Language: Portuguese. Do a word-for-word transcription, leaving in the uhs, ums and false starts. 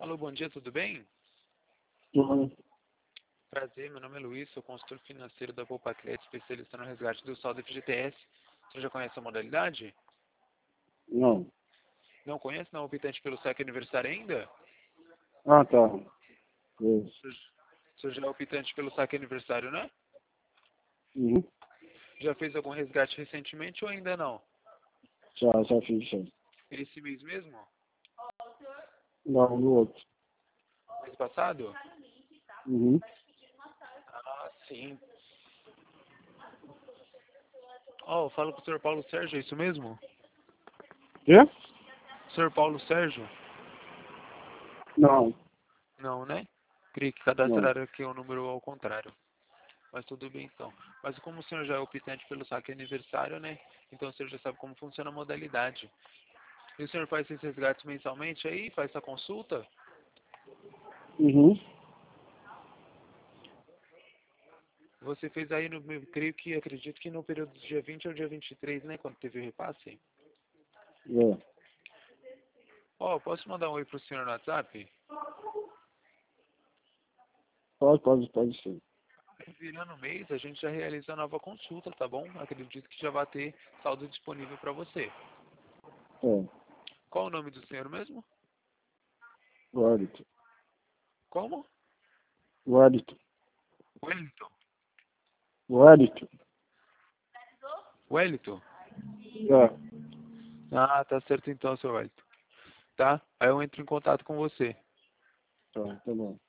Alô, bom dia, tudo bem? Uhum. Prazer, meu nome é Luiz, sou consultor financeiro da Poupa Crédito, especialista no resgate do saldo F G T S. Você já conhece a modalidade? Não. Não conhece? Não é optante pelo saque aniversário ainda? Ah, tá. Isso. Você já é optante pelo saque aniversário, né? Uhum. Já fez algum resgate recentemente ou ainda não? Já, já fiz já. Esse mês mesmo? Não, no outro. Mês passado? Uhum. Ah, sim. Ó, eu falo com o senhor Paulo Sérgio, é isso mesmo? Quê? senhor Paulo Sérgio? Não, Não, né? Queria que não. cadastraram aqui o número ao contrário. Mas tudo bem então. Mas como o senhor já é optante pelo saque aniversário, né? Então o senhor já sabe como funciona a modalidade. E o senhor faz esses resgates mensalmente aí? Faz essa consulta? Uhum. Você fez aí, no, eu creio que, acredito que no período do dia vinte ao dia vinte e três, né? Quando teve o repasse. É. Ó, posso mandar um oi pro senhor no WhatsApp? Pode, pode, pode ser. Virando o mês, a gente já realiza a nova consulta, tá bom? Acredito que já vai ter saldo disponível para você. É. Qual o nome do senhor mesmo? Wellington. Como? Wellington. Wellington. Wellington. Wellington? É. Ah, tá certo então, seu Wellington. Tá? Aí eu entro em contato com você. Tá, tá bom.